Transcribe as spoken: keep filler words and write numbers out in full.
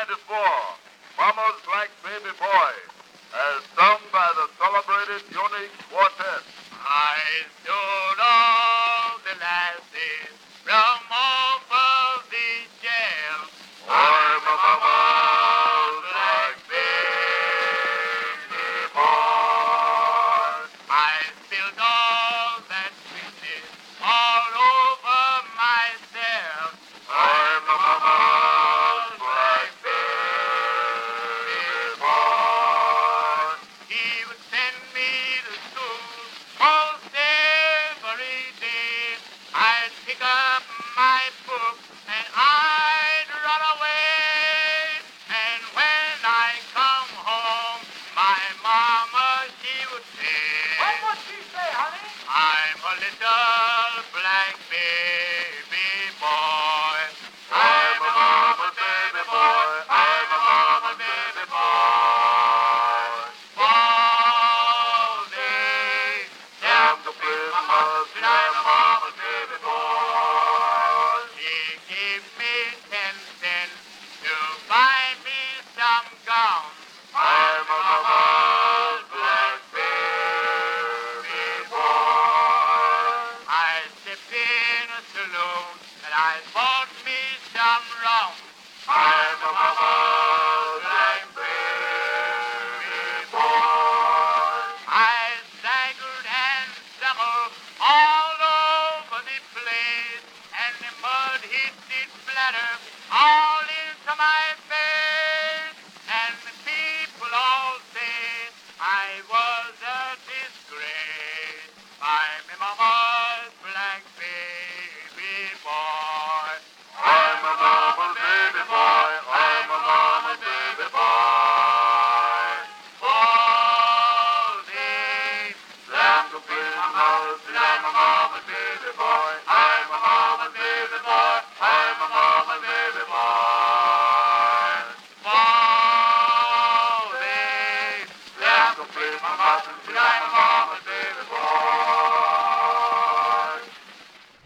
ninety-four, Mama's Black Baby Boy, as sung by the celebrated Unique Quartet. I stole all the lasses from off of the shelf. I'm a Mama's Black Baby Boy. I spilled all that sweetness all over myself. I'm a Mama's Black Baby Boy. He would send me to school most every day. I'd pick up my book and I'd run away. And when I come home, my mama, she would say, What would she say, honey? I'm a little black baby boy. I'm a Mama's baby boy. I'm a Mama's baby boy. All day, Down to Christmas, and I'm a Mama's baby boy. she gave me ten cents to buy me some gum. I'm a Mama's black baby boy. I stepped in a saloon and I bought me some rum. I'm a Mama's black baby boy. I staggered and stumbled all over the place, and the mud it did splatter all into my face, and the people all say I was a disgrace. I'm a mama's black baby boy. I'm a Mama's baby boy. I'm a Mama's baby boy. All day, Down to Christmas, and I'm a Mama's baby boy. I'm a Mama's baby boy. I'm a Mama's baby boy. all day. Down to Christmas, and I'm a Mama's baby